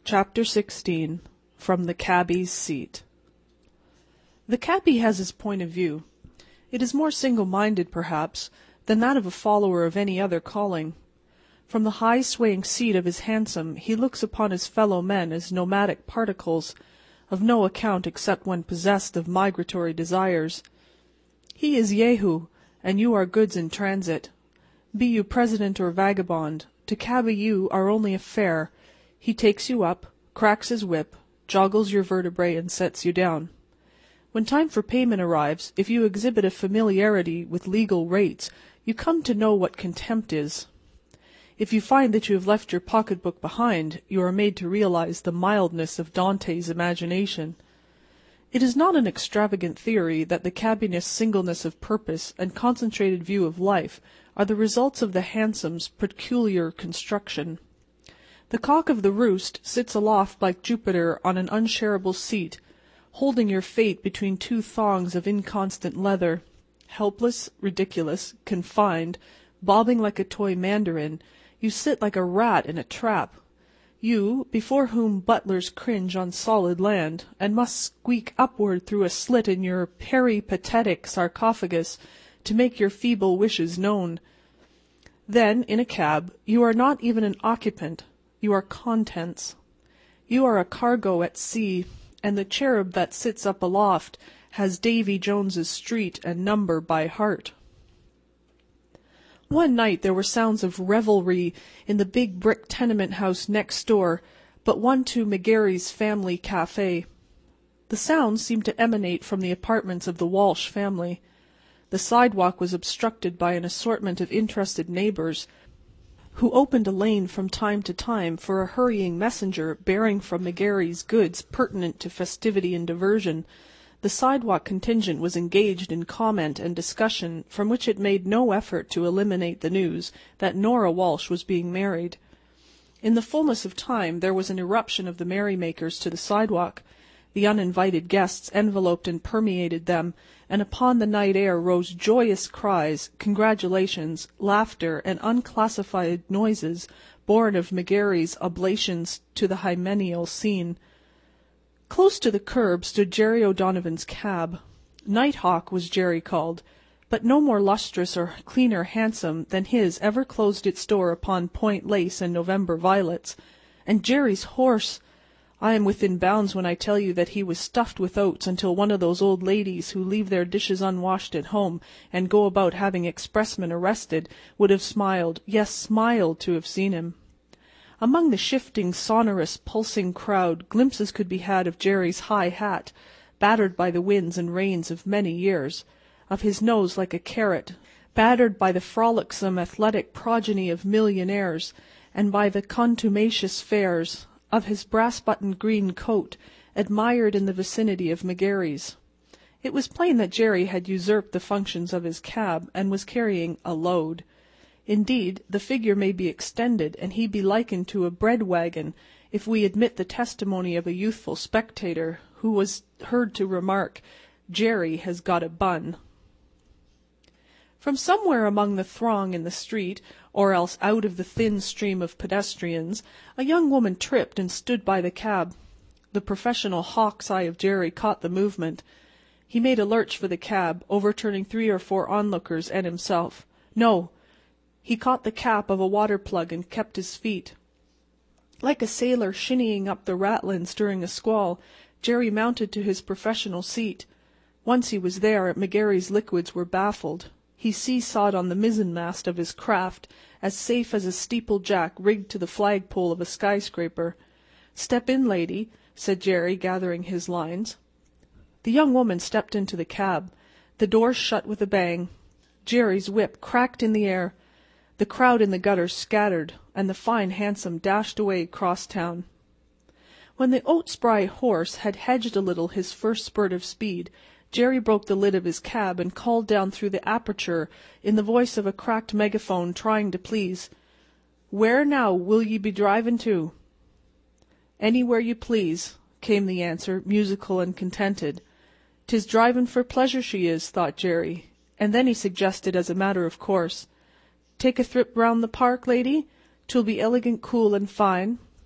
Chapter 16. From the Cabbie's Seat. The cabbie has his point of view. It is more single-minded, perhaps, than that of a follower of any other calling. From the high swaying seat of his hansom he looks upon his fellow men as nomadic particles, of no account except when possessed of migratory desires. He is Jehu, and you are goods in transit. Be you president or vagabond, to cabby you are only a fare. He takes you up, cracks his whip, joggles your vertebrae, and sets you down. When time for payment arrives, if you exhibit a familiarity with legal rates, you come to know what contempt is. If you find that you have left your pocketbook behind, you are made to realize the mildness of Dante's imagination. It is not an extravagant theory that the cabbiness' singleness of purpose and concentrated view of life are the results of the hansom's peculiar construction. The cock of the roost sits aloft like Jupiter on an unshareable seat, holding your fate between two thongs of inconstant leather. Helpless, ridiculous, confined, bobbing like a toy mandarin, you sit like a rat in a trap. You, before whom butlers cringe on solid land, and must squeak upward through a slit in your peripatetic sarcophagus to make your feeble wishes known. Then, in a cab, you are not even an occupant. You are contents. You are a cargo at sea, and the cherub that sits up aloft has Davy Jones's street and number by heart. One night there were sounds of revelry in the big brick tenement house next door, but one to McGarry's family café. The sounds seemed to emanate from the apartments of the Walsh family. The sidewalk was obstructed by an assortment of interested neighbors, who opened a lane from time to time for a hurrying messenger bearing from McGarry's goods pertinent to festivity and diversion. The sidewalk contingent was engaged in comment and discussion from which it made no effort to eliminate the news that Nora Walsh was being married. In the fullness of time there was an irruption of the merrymakers to the sidewalk. The uninvited guests enveloped and permeated them, and upon the night air rose joyous cries, congratulations, laughter, and unclassified noises born of McGarry's oblations to the hymeneal scene. Close to the curb stood Jerry O'Donovan's cab. Nighthawk was Jerry called, but no more lustrous or cleaner hansom than his ever closed its door upon point lace and November violets. And Jerry's horse! I am within bounds when I tell you that he was stuffed with oats until one of those old ladies who leave their dishes unwashed at home and go about having expressmen arrested would have smiled, yes, smiled, to have seen him. Among the shifting, sonorous, pulsing crowd glimpses could be had of Jerry's high hat, battered by the winds and rains of many years, of his nose like a carrot, battered by the frolicsome athletic progeny of millionaires, and by the contumacious fares, of his brass-buttoned green coat, admired in the vicinity of McGarry's. It was plain that Jerry had usurped the functions of his cab and was carrying a load. Indeed, the figure may be extended, and he be likened to a bread-wagon, if we admit the testimony of a youthful spectator, who was heard to remark, "Jerry has got a bun." From somewhere among the throng in the street, or else out of the thin stream of pedestrians, a young woman tripped and stood by the cab. The professional hawk's eye of Jerry caught the movement. He made a lurch for the cab, overturning 3 or 4 onlookers and himself. No! He caught the cap of a water-plug and kept his feet. Like a sailor shinnying up the ratlins during a squall, Jerry mounted to his professional seat. Once he was there, McGarry's liquids were baffled. He see-sawed on the mizzenmast of his craft, as safe as a steeple-jack rigged to the flagpole of a skyscraper. "Step in, lady," said Jerry, gathering his lines. The young woman stepped into the cab. The door shut with a bang. Jerry's whip cracked in the air. The crowd in the gutter scattered, and the fine hansom dashed away cross town. When the oat-spry horse had hedged a little his first spurt of speed, Jerry broke the lid of his cab and called down through the aperture in the voice of a cracked megaphone trying to please, "Where now will ye be drivin' to?" "Anywhere you please," came the answer, musical and contented. "'Tis drivin' for pleasure she is," thought Jerry, and then he suggested as a matter of course, "Take a thrip round the park, lady? 'Twill be elegant cool and fine."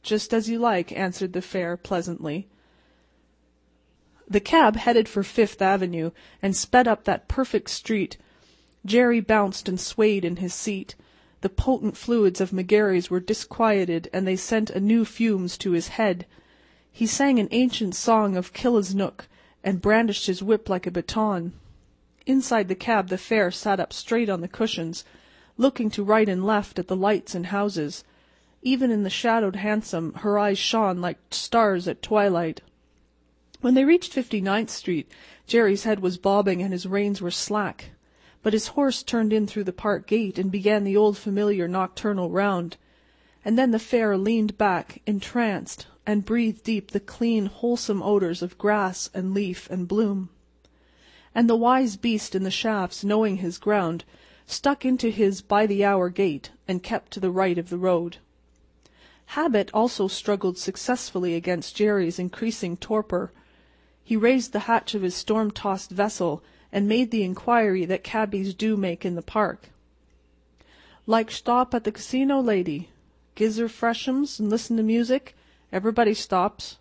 "Just as you like," answered the fare, pleasantly. The cab headed for Fifth Avenue and sped up that perfect street. Jerry bounced and swayed in his seat. The potent fluids of McGarry's were disquieted, and they sent anew fumes to his head. He sang an ancient song of Killisnook, and brandished his whip like a baton. Inside the cab the fare sat up straight on the cushions, looking to right and left at the lights and houses. Even in the shadowed hansom her eyes shone like stars at twilight. When they reached 59th Street, Jerry's head was bobbing and his reins were slack. But his horse turned in through the park gate and began the old familiar nocturnal round. And then the fare leaned back, entranced, and breathed deep the clean, wholesome odors of grass and leaf and bloom. And the wise beast in the shafts, knowing his ground, stuck into his by-the-hour gait and kept to the right of the road. Habit also struggled successfully against Jerry's increasing torpor. He raised the hatch of his storm-tossed vessel and made the inquiry that cabbies do make in the park. "Like stop at the casino, lady? Gizer freshums and listen to music? Everybody stops."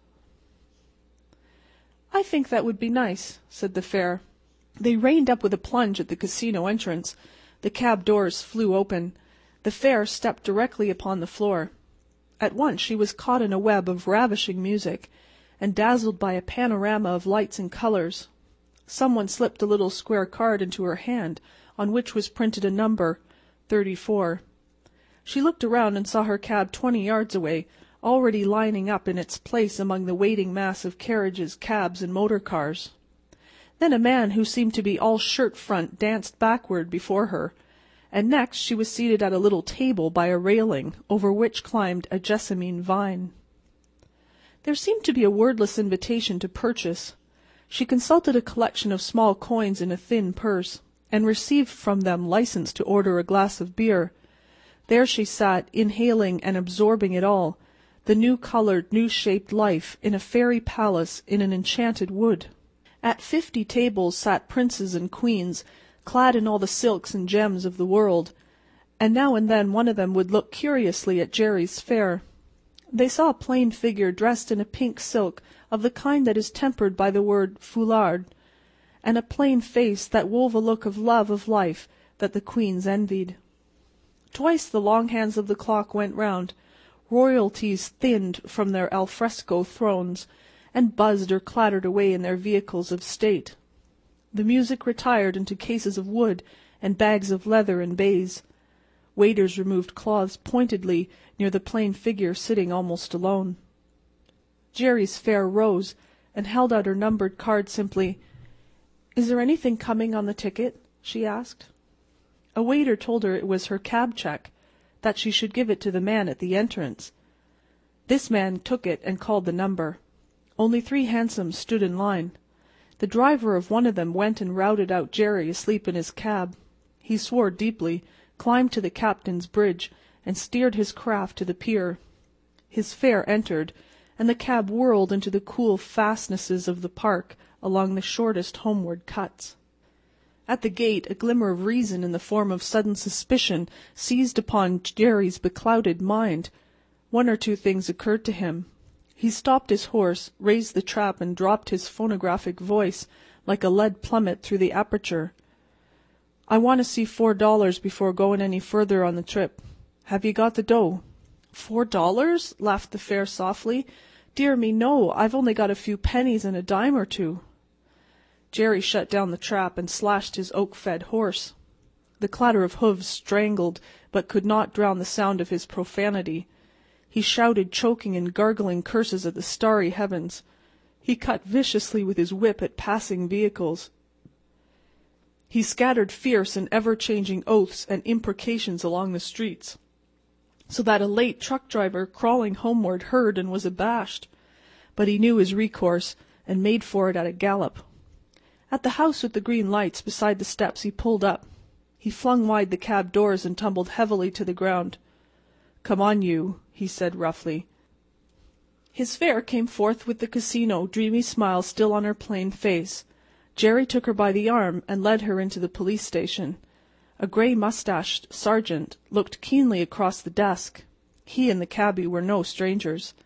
"I think that would be nice," said the fare. They reined up with a plunge at the casino entrance. The cab doors flew open. The fare stepped directly upon the floor. At once she was caught in a web of ravishing music, and dazzled by a panorama of lights and colors. Someone slipped a little square card into her hand, on which was printed a number, 34. She looked around and saw her cab 20 yards away, already lining up in its place among the waiting mass of carriages, cabs, and motor cars. Then a man who seemed to be all shirt-front danced backward before her, and next she was seated at a little table by a railing, over which climbed a jessamine vine. There seemed to be a wordless invitation to purchase. She consulted a collection of small coins in a thin purse, and received from them license to order a glass of beer. There she sat, inhaling and absorbing it all, the new-colored, new-shaped life in a fairy palace in an enchanted wood. At 50 tables sat princes and queens, clad in all the silks and gems of the world, and now and then one of them would look curiously at Jerry's fare. They saw a plain figure dressed in a pink silk of the kind that is tempered by the word foulard, and a plain face that wove a look of love of life that the queens envied. Twice the long hands of the clock went round. Royalties thinned from their alfresco thrones, and buzzed or clattered away in their vehicles of state. The music retired into cases of wood and bags of leather and baize. Waiters removed cloths pointedly near the plain figure sitting almost alone. Jerry's fare rose, and held out her numbered card simply. "Is there anything coming on the ticket?" she asked. A waiter told her it was her cab check, that she should give it to the man at the entrance. This man took it and called the number. Only 3 hansoms stood in line. The driver of one of them went and routed out Jerry asleep in his cab. He swore deeply, climbed to the captain's bridge, and steered his craft to the pier. His fare entered, and the cab whirled into the cool fastnesses of the park along the shortest homeward cuts. At the gate a glimmer of reason in the form of sudden suspicion seized upon Jerry's beclouded mind. 1 or 2 things occurred to him. He stopped his horse, raised the trap, and dropped his phonographic voice like a lead plummet through the aperture. "I want to see $4 before going any further on the trip. Have you got the dough?" $4? laughed the fare softly. "Dear me, no. I've only got a few pennies and a dime or 2. Jerry shut down the trap and slashed his oak-fed horse. The clatter of hoofs strangled but could not drown the sound of his profanity. He shouted choking and gargling curses at the starry heavens. He cut viciously with his whip at passing vehicles. He scattered fierce and ever-changing oaths and imprecations along the streets, so that a late truck-driver crawling homeward heard and was abashed. But he knew his recourse, and made for it at a gallop. At the house with the green lights beside the steps he pulled up. He flung wide the cab doors and tumbled heavily to the ground. "Come on, you," he said roughly. His fare came forth with the casino dreamy smile still on her plain face. Jerry took her by the arm and led her into the police station. A gray-mustached sergeant looked keenly across the desk. He and the cabby were no strangers.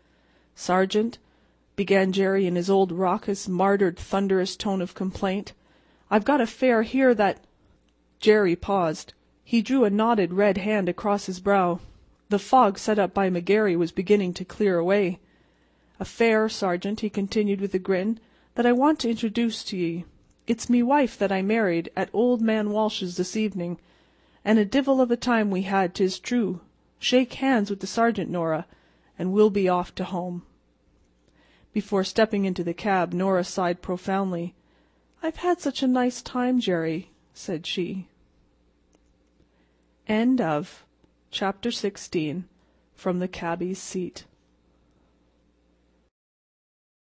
"Sergeant," began Jerry in his old raucous, martyred, thunderous tone of complaint, "I've got a fare here that—" Jerry paused. He drew a knotted red hand across his brow. The fog set up by McGarry was beginning to clear away. "A fare, Sergeant," he continued with a grin, "that I want to introduce to ye. It's me wife that I married at old man Walsh's this evening, and a divil of a time we had, 'tis true. Shake hands with the Sergeant, Norah, and we'll be off to home." Before stepping into the cab Norah sighed profoundly. "I've had such a nice time, Jerry," said she. Chapter 16. From the Cabby's Seat.